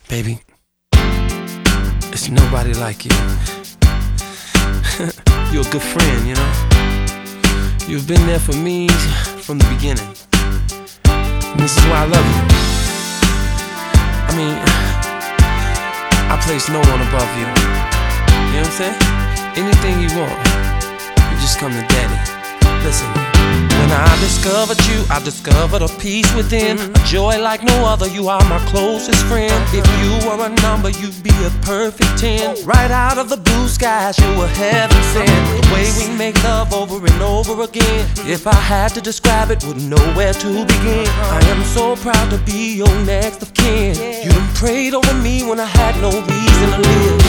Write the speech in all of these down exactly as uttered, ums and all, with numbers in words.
Baby, it's nobody like you. You're a good friend, you know. You've been there for me from the beginning. And this is why I love you. I mean, I place no one above you. You know what I'm saying? Anything you want, you just come to daddy. Listen. When I discovered you, I discovered a peace within, a joy like no other. You are my closest friend. If you were a number, you'd be a perfect ten. Right out of the blue skies, you were heaven sent. The way we make love over and over again, if I had to describe it, wouldn't know where to begin. I am so proud to be your next of kin. You done prayed over me when I had no reason to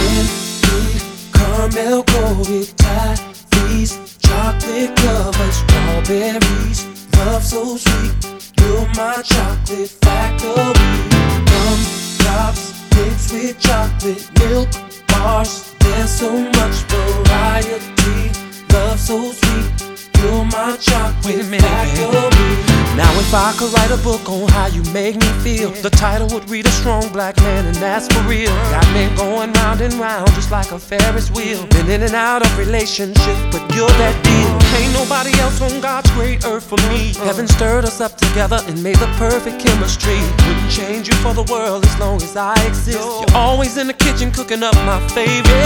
live. Caramel coated toffees, chocolate covered strawberries, love so sweet, you're my chocolate factory. Gumdrops mixed with chocolate milk bars, there's so much variety, love so sweet, you're my chocolate factory. Now if I could write a book on how you make me feel, the title would read A Strong Black Man, and that's for real. Got me going round and round just like a Ferris wheel. Been in and out of relationships, but you're that deal. Ain't nobody else on God's great earth for me. Heaven stirred us up together and made the perfect chemistry. Wouldn't change you for the world as long as I exist. You're always in the kitchen cooking up my favorite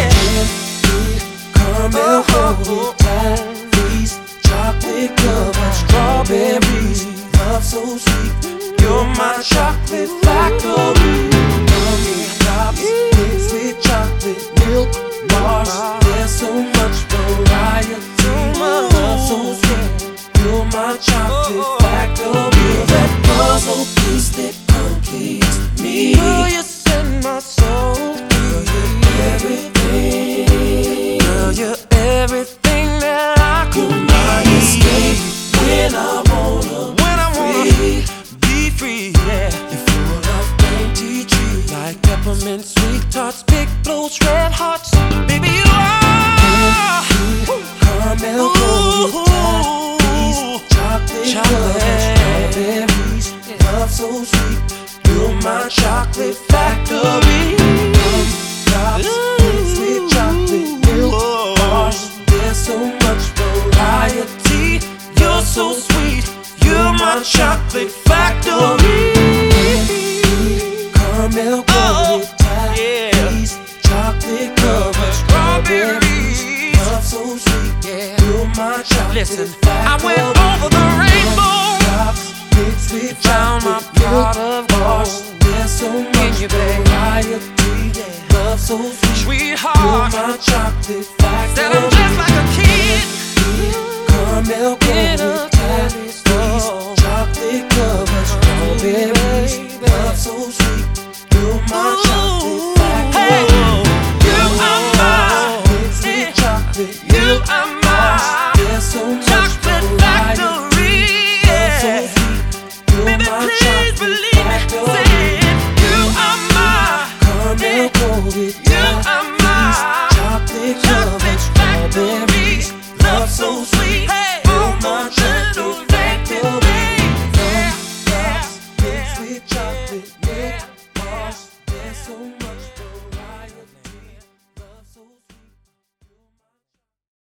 dish. Caramel coated toffees, chocolate covered strawberries, love so sweet, you're my chocolate factory. Gumdrops mixed with chocolate milk bars, there's so much variety, love so sweet, you're my chocolate factory. You're that puzzle piece that completes me. Girl, you set my soul free. You're everything. Girl, you're everything that I could need. Escape when I wanna, when I wanna free. Be free, yeah. You're full of dainty trees, like peppermint sweet tarts, big blows, red hearts. Baby, you are caramel coated toffees, chocolate covered strawberries, love so sweet, you're my chocolate factory. Gumdrops mixed with chocolate milk bars, there's so much variety, you're so sweet, you're my chocolate factory. Caramel coated toffees, chocolate covered strawberries, love so sweet, yeah, you're my chocolate Listen, factory. I went over the rainbow, Drops mixed with found my pot of bars, gold. there's so much you, babe? variety, love so sweet, Sweetheart, you're my chocolate factory. said I'm just like a kid Caramel in a coated candy toffees,